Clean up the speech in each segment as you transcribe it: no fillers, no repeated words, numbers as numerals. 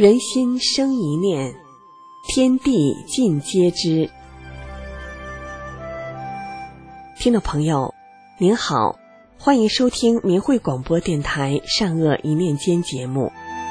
人心生一念，天地尽皆知。听众朋友您好，欢迎收听明慧广播电台善恶一念间节目。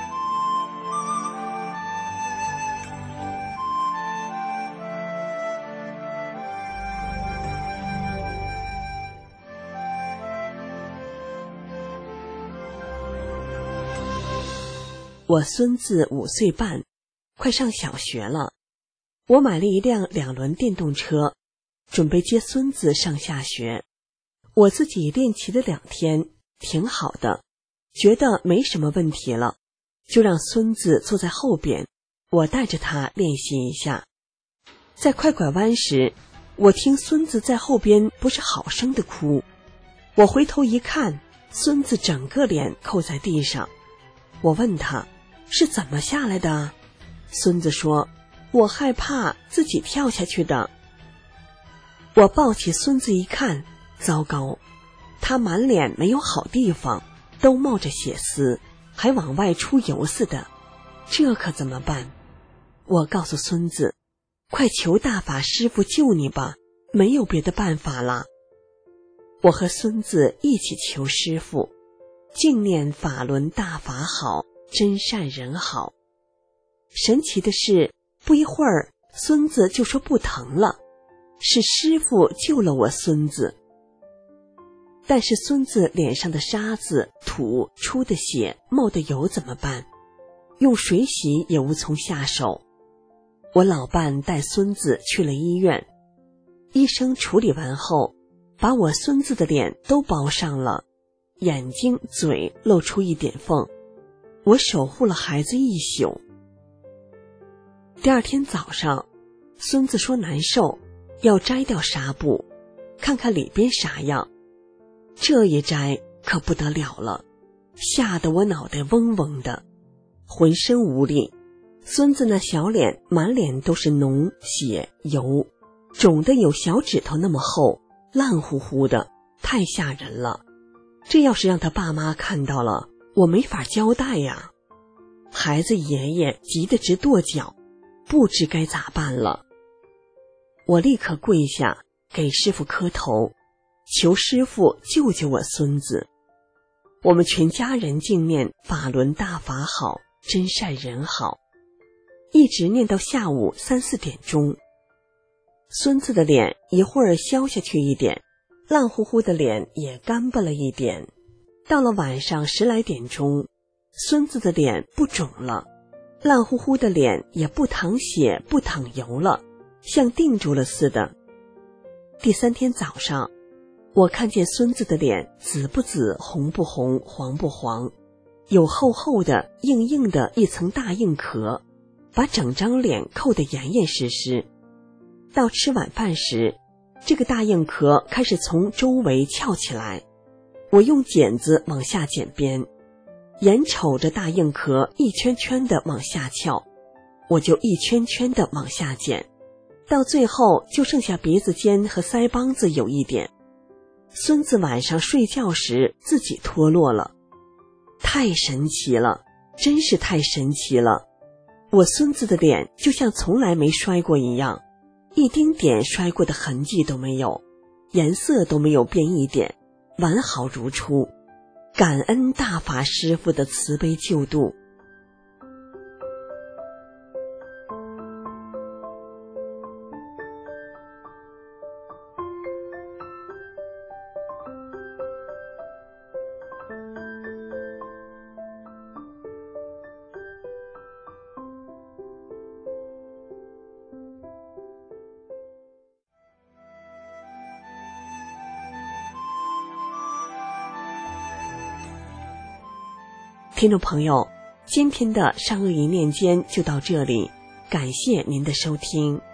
我孙子5岁半，快上小学了。我买了一辆2轮电动车，准备接孙子上下学。我自己练骑了2天，挺好的，觉得没什么问题了，就让孙子坐在后边，我带着他练习一下。在快拐弯时，我听孙子在后边不是好声的哭。我回头一看，孙子整个脸扣在地上。我问他是怎么下来的？孙子说，我害怕自己跳下去的。我抱起孙子一看，糟糕，他满脸没有好地方，都冒着血丝，还往外出油似的，这可怎么办？我告诉孙子，快求大法师父救你吧，没有别的办法了。我和孙子一起求师父，净念法轮大法好，真善人好。神奇的是，不一会儿孙子就说不疼了，是师父救了我孙子。但是孙子脸上的沙子、土、出的血、冒的油怎么办？用水洗也无从下手。我老伴带孙子去了医院，医生处理完后，把我孙子的脸都包上了，眼睛、嘴露出一点缝。我守护了孩子一宿。第2天早上，孙子说难受，要摘掉纱布，看看里边啥样。这一摘可不得了了，吓得我脑袋嗡嗡的，浑身无力。孙子那小脸满脸都是脓血油，肿得有小指头那么厚，烂乎乎的，太吓人了。这要是让他爸妈看到了，我没法交代呀。孩子爷爷急得直跺脚，不知该咋办了。我立刻跪下给师父磕头，求师父救救我孙子。我们全家人净念法轮大法好，真善人好，一直念到下午3、4点钟。孙子的脸一会儿消下去一点，烂乎乎的脸也干巴了一点。到了晚上10来点钟，孙子的脸不肿了，烂乎乎的脸也不淌血不淌油了，像定住了似的。第3天早上，我看见孙子的脸紫不紫，红不红，黄不黄，有厚厚的硬硬的一层大硬壳，把整张脸扣得严严实实。到吃晚饭时，这个大硬壳开始从周围翘起来，我用剪子往下剪边，眼瞅着大硬壳一圈圈的往下翘，我就一圈圈的往下剪，到最后就剩下鼻子尖和腮帮子有一点。孙子晚上睡觉时自己脱落了，太神奇了，真是太神奇了。我孙子的脸就像从来没摔过一样，一丁点摔过的痕迹都没有，颜色都没有变一点，完好如初。感恩大法师父的慈悲救度。听众朋友，今天的善恶一念间就到这里，感谢您的收听。